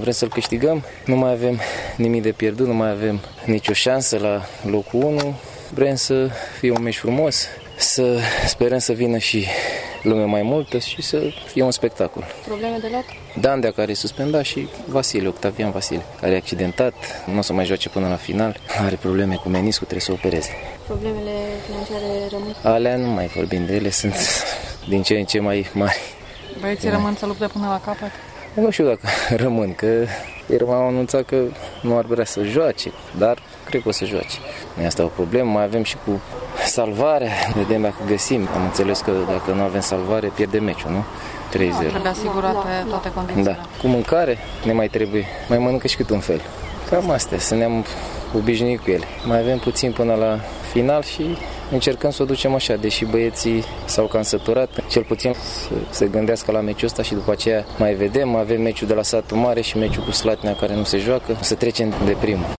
vrem să-l câștigăm, nu mai avem nimic de pierdut, nu mai avem nicio șansă la locul 1. Vrem să fie un meci frumos, să sperăm să vină și lume mai multă și să fie un spectacol. Probleme de loc? Dandea, care e suspendat, și Vasile, Octavian Vasile, care e accidentat, nu o să mai joace până la final, are probleme cu meniscul, trebuie să opereze. Problemele financiare rămân? Alea nu mai vorbim de ele, sunt din ce în ce mai mari. Băieții rămân să lupte până la capăt? Nu știu dacă rămân, că ieri m-au anunțat că nu ar vrea să joace, dar cred că o să joace. Asta e o problemă, mai avem și cu salvarea, vedem dacă găsim. Am înțeles că dacă nu avem salvare, pierdem meciul, nu? 3-0. Trebuie asigurate toate condițiile. Da. Cu mâncare ne mai trebuie, mai mănâncă și cât un fel. Cam astea, să ne-am obișnuit cu ele. Mai avem puțin până la final și încercăm să o ducem așa, deși băieții s-au cam săturat, cel puțin să se gândească la meciul ăsta și după aceea mai vedem. Avem meciul de la Satul Mare și meciul cu Slatina care nu se joacă, să trecem de primul.